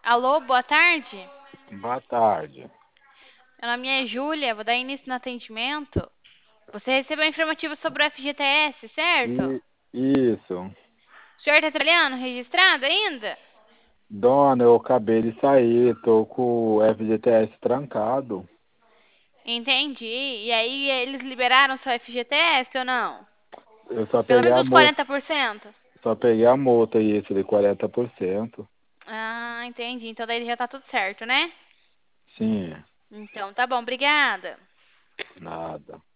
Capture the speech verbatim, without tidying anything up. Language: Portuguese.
Alô, boa tarde. Boa tarde. Meu nome é Júlia, vou dar início no atendimento. Você recebeu um informativo sobre o F G T S, certo? E isso. O senhor está trabalhando registrado ainda? Dona, eu acabei de sair, tô com o F G T S trancado. Entendi. E aí, eles liberaram seu F G T S ou não? Eu só Pelo peguei menos a os multa, quarenta por cento? só peguei a multa e isso de quarenta por cento. Ah, entendi. Então daí já tá tudo certo, né? Sim, Então tá bom, obrigada. nada.